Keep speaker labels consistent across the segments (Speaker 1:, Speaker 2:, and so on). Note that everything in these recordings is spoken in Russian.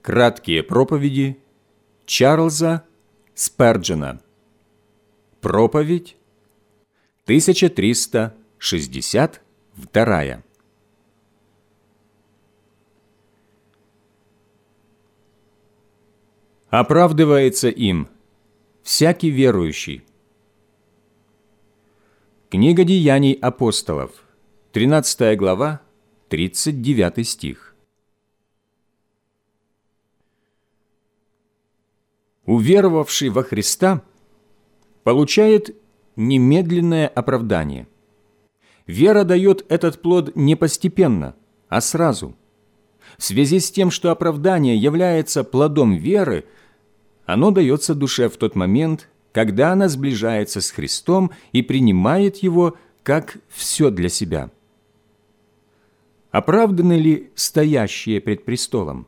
Speaker 1: Краткие проповеди Чарльза Сперджена. Проповедь 1362. Оправдывается им всякий верующий. Книга Деяний апостолов, 13 глава, 39 стих. Уверовавший во Христа получает немедленное оправдание. Вера дает этот плод не постепенно, а сразу. В связи с тем, что оправдание является плодом веры, оно дается душе в тот момент, когда она сближается с Христом и принимает Его как все для себя. Оправданы ли стоящие пред престолом?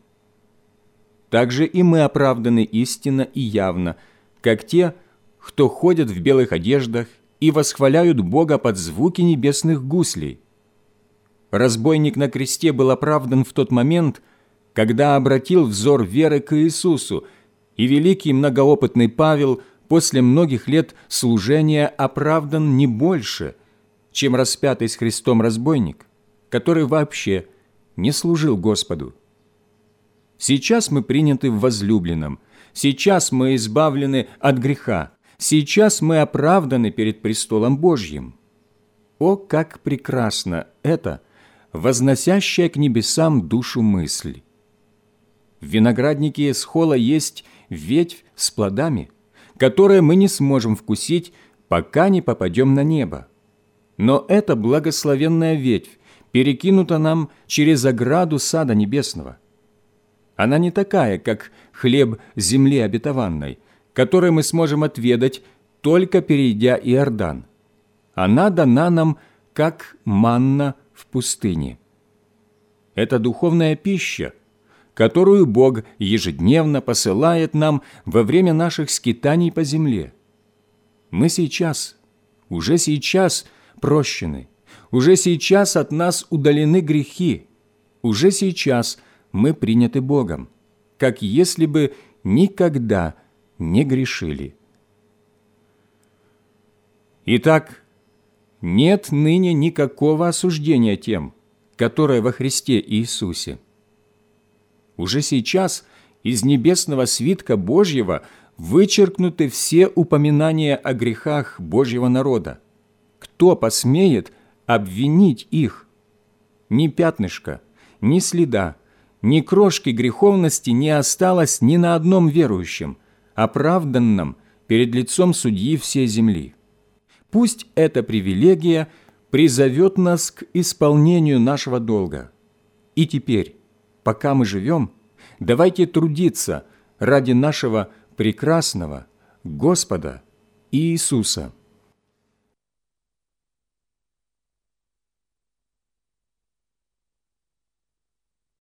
Speaker 1: Также и мы оправданы истинно и явно, как те, кто ходят в белых одеждах и восхваляют Бога под звуки небесных гуслей. Разбойник на кресте был оправдан в тот момент, когда обратил взор веры к Иисусу, и великий многоопытный Павел после многих лет служения оправдан не больше, чем распятый с Христом разбойник, который вообще не служил Господу. Сейчас мы приняты в возлюбленном, сейчас мы избавлены от греха, сейчас мы оправданы перед престолом Божьим. О, как прекрасно это, возносящая к небесам душу мысль! В винограднике Эсхола есть ветвь с плодами, которые мы не сможем вкусить, пока не попадем на небо. Но эта благословенная ветвь перекинута нам через ограду сада небесного. Она не такая, как хлеб земли обетованной, который мы сможем отведать, только перейдя Иордан. Она дана нам, как манна в пустыне. Это духовная пища, которую Бог ежедневно посылает нам во время наших скитаний по земле. Мы сейчас, уже сейчас прощены, уже сейчас от нас удалены грехи, уже сейчас мы приняты Богом, как если бы никогда не грешили. Итак, нет ныне никакого осуждения тем, которые во Христе Иисусе. Уже сейчас из небесного свитка Божьего вычеркнуты все упоминания о грехах Божьего народа. Кто посмеет обвинить их? Ни пятнышка, ни следа, ни крошки греховности не осталось ни на одном верующем, оправданном перед лицом судьи всей земли. Пусть эта привилегия призовет нас к исполнению нашего долга. И теперь, пока мы живем, давайте трудиться ради нашего прекрасного Господа Иисуса.